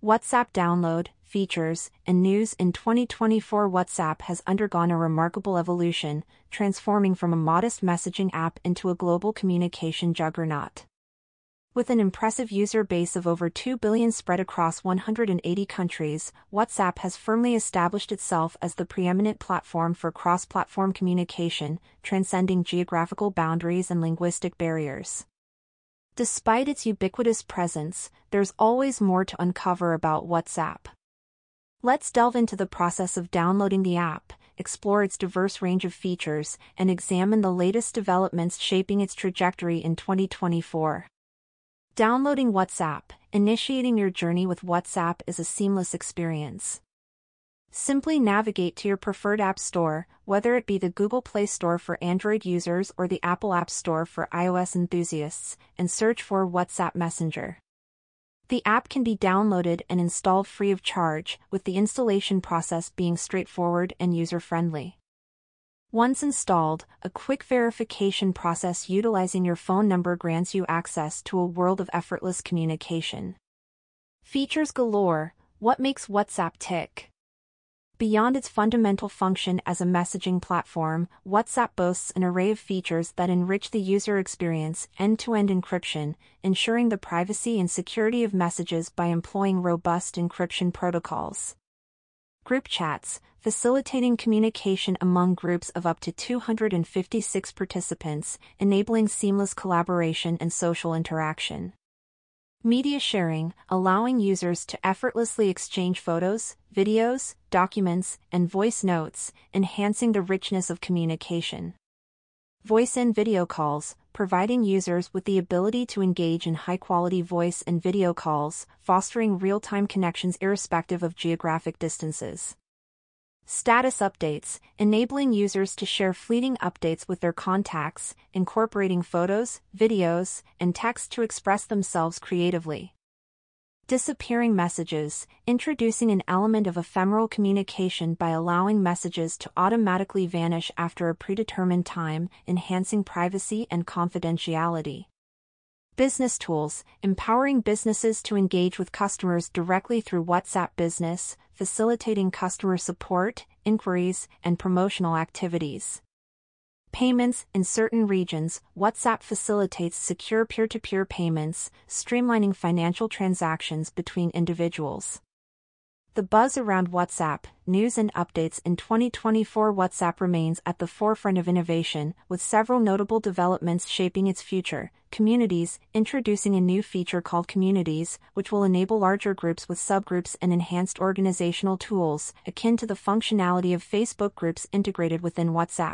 WhatsApp download, features, and news. In 2024, WhatsApp has undergone a remarkable evolution, transforming from a modest messaging app into a global communication juggernaut. With an impressive user base of over 2 billion spread across 180 countries, WhatsApp has firmly established itself as the preeminent platform for cross-platform communication, transcending geographical boundaries and linguistic barriers. Despite its ubiquitous presence, there's always more to uncover about WhatsApp. Let's delve into the process of downloading the app, explore its diverse range of features, and examine the latest developments shaping its trajectory in 2024. Downloading WhatsApp. Initiating your journey with WhatsApp is a seamless experience. Simply navigate to your preferred app store, whether it be the Google Play Store for Android users or the Apple App Store for iOS enthusiasts, and search for WhatsApp Messenger. The app can be downloaded and installed free of charge, with the installation process being straightforward and user-friendly. Once installed, a quick verification process utilizing your phone number grants you access to a world of effortless communication. Features galore. What makes WhatsApp tick? Beyond its fundamental function as a messaging platform, WhatsApp boasts an array of features that enrich the user experience: end-to-end encryption, ensuring the privacy and security of messages by employing robust encryption protocols. Group chats, facilitating communication among groups of up to 256 participants, enabling seamless collaboration and social interaction. Media sharing, allowing users to effortlessly exchange photos, videos, documents, and voice notes, enhancing the richness of communication. Voice and video calls, providing users with the ability to engage in high-quality voice and video calls, fostering real-time connections irrespective of geographic distances. Status updates, enabling users to share fleeting updates with their contacts, incorporating photos, videos, and text to express themselves creatively. Disappearing messages, introducing an element of ephemeral communication by allowing messages to automatically vanish after a predetermined time, enhancing privacy and confidentiality. Business tools, empowering businesses to engage with customers directly through WhatsApp Business, facilitating customer support, inquiries, and promotional activities. Payments. In certain regions, WhatsApp facilitates secure peer-to-peer payments, streamlining financial transactions between individuals. The buzz around WhatsApp, news and updates. In 2024, WhatsApp remains at the forefront of innovation, with several notable developments shaping its future. Communities, introducing a new feature called Communities, which will enable larger groups with subgroups and enhanced organizational tools, akin to the functionality of Facebook groups integrated within WhatsApp.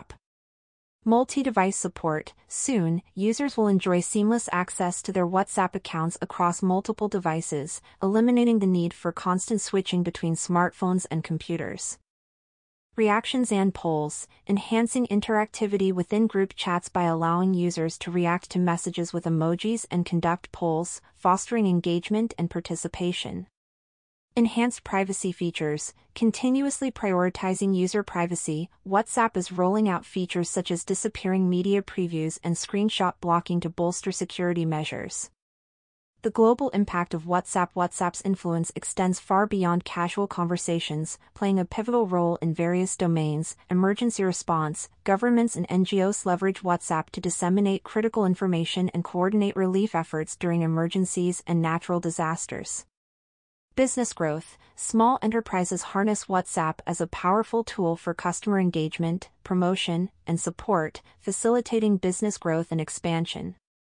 Multi-device support. Soon, users will enjoy seamless access to their WhatsApp accounts across multiple devices, eliminating the need for constant switching between smartphones and computers. Reactions and polls, enhancing interactivity within group chats by allowing users to react to messages with emojis and conduct polls, fostering engagement and participation. Enhanced privacy features, continuously prioritizing user privacy. WhatsApp is rolling out features such as disappearing media previews and screenshot blocking to bolster security measures. The global impact of WhatsApp. WhatsApp's influence extends far beyond casual conversations, playing a pivotal role in various domains. Emergency response, governments and NGOs leverage WhatsApp to disseminate critical information and coordinate relief efforts during emergencies and natural disasters. Business growth, small enterprises harness WhatsApp as a powerful tool for customer engagement, promotion, and support, facilitating business growth and expansion.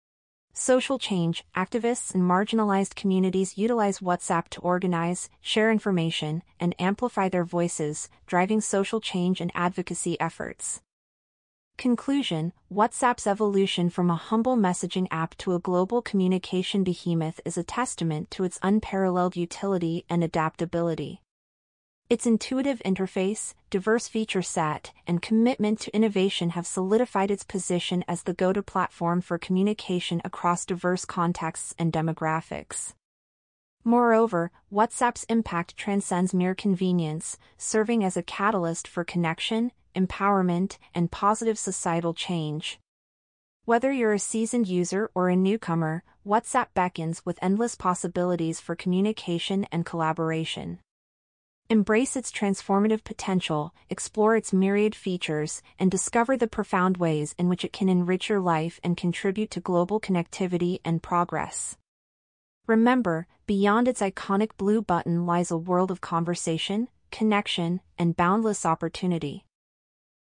Social change, activists and marginalized communities utilize WhatsApp to organize, share information, and amplify their voices, driving social change and advocacy efforts. Conclusion: WhatsApp's evolution from a humble messaging app to a global communication behemoth is a testament to its unparalleled utility and adaptability. Its intuitive interface, diverse feature set, and commitment to innovation have solidified its position as the go-to platform for communication across diverse contexts and demographics. Moreover, WhatsApp's impact transcends mere convenience, serving as a catalyst for connection, empowerment, and positive societal change. Whether you're a seasoned user or a newcomer, WhatsApp beckons with endless possibilities for communication and collaboration. Embrace its transformative potential, explore its myriad features, and discover the profound ways in which it can enrich your life and contribute to global connectivity and progress. Remember, beyond its iconic blue button lies a world of conversation, connection, and boundless opportunity.